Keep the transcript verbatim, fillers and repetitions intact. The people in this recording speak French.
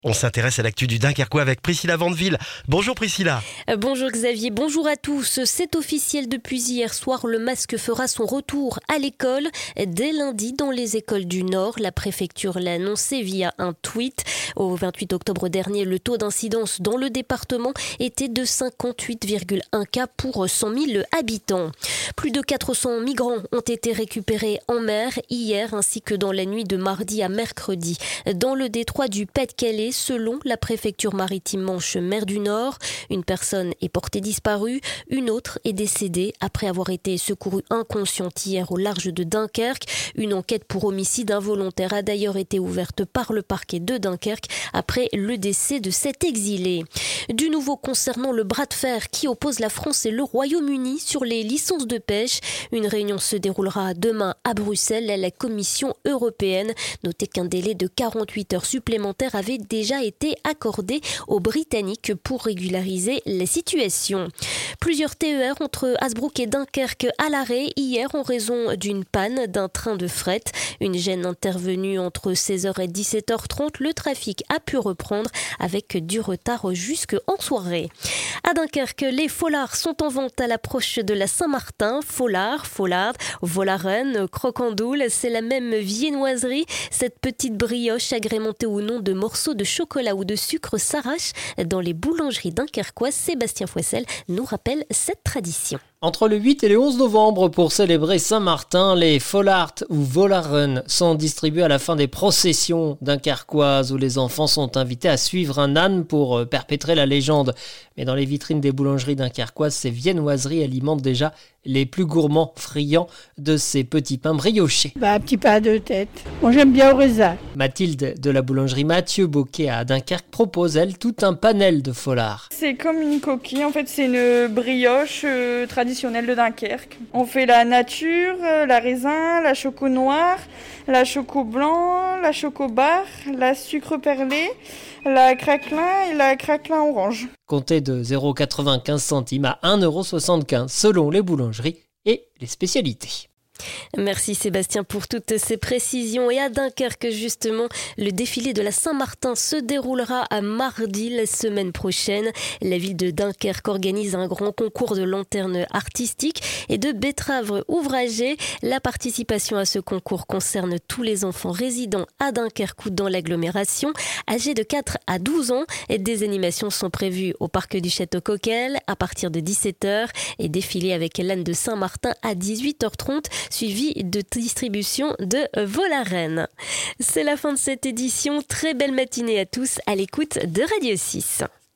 On s'intéresse à l'actu du Dunkerquois avec Priscilla Vandeville. Bonjour Priscilla. Bonjour Xavier, bonjour à tous. C'est officiel depuis hier soir, le masque fera son retour à l'école. Dès lundi, dans les écoles du Nord, la préfecture l'a annoncé via un tweet. Au vingt-huit octobre dernier, le taux d'incidence dans le département était de cinquante-huit virgule un cas pour cent mille habitants. Plus de quatre cents migrants ont été récupérés en mer hier ainsi que dans la nuit de mardi à mercredi. Dans le détroit du Pas-de-Calais, selon la préfecture maritime Manche-Mer du Nord, une personne est portée disparue, une autre est décédée après avoir été secourue inconsciente hier au large de Dunkerque. Une enquête pour homicide involontaire a d'ailleurs été ouverte par le parquet de Dunkerque après le décès de cet exilé. Du nouveau concernant le bras de fer qui oppose la France et le Royaume-Uni sur les licences de pêche. Une réunion se déroulera demain à Bruxelles à la Commission européenne. Notez qu'un délai de quarante-huit heures supplémentaires avait déjà été accordé aux Britanniques pour régulariser la situation. Plusieurs T E R entre Hasbrook et Dunkerque à l'arrêt hier en raison d'une panne d'un train de fret. Une gêne intervenue entre seize heures et dix-sept heures trente. Le trafic a pu reprendre avec du retard jusqu'en soirée. À Dunkerque, les Follards sont en vente à l'approche de la Saint-Martin. Follard, Follard, Volaren, Crocandoule, c'est la même viennoiserie. Cette petite brioche agrémentée ou non de morceaux de chocolat ou de sucre s'arrache dans les boulangeries dunkerquoises. Sébastien Fouessel nous rappelle cette tradition. Entre le huit et le onze novembre, pour célébrer Saint-Martin, les Follards ou Volaren sont distribués à la fin des processions dunkerquoises où les enfants sont invités à suivre un âne pour perpétrer la légende. Mais dans les vitrines des boulangeries dunkerquoises, ces viennoiseries alimentent déjà les plus gourmands friands de ces petits pains briochés. Bah, un petit pain à deux têtes. Moi, j'aime bien au raisin. Mathilde de la boulangerie Mathieu Bocquet à Dunkerque propose, elle, tout un panel de Follards. C'est comme une coquille, en fait, c'est une brioche euh, traditionnelle de Dunkerque. On fait la nature, euh, la raisin, la choco noire, la choco blanc, la choco bar, la sucre perlé, la craquelin et la craquelin orange. Comptez de zéro virgule quatre-vingt-quinze centimes à un euro soixante-quinze selon les boulangeries et les spécialités. Merci Sébastien pour toutes ces précisions. Et à Dunkerque, justement, le défilé de la Saint-Martin se déroulera à mardi la semaine prochaine. La ville de Dunkerque organise un grand concours de lanternes artistiques et de betteraves ouvragées. La participation à ce concours concerne tous les enfants résidant à Dunkerque ou dans l'agglomération, âgés de quatre à douze ans. Et des animations sont prévues au parc du Château Coquel à partir de dix-sept heures et défilé avec l'âne de Saint-Martin à dix-huit heures trente. Suivi de distribution de Volaren. C'est la fin de cette édition. Très belle matinée à tous à l'écoute de Radio six.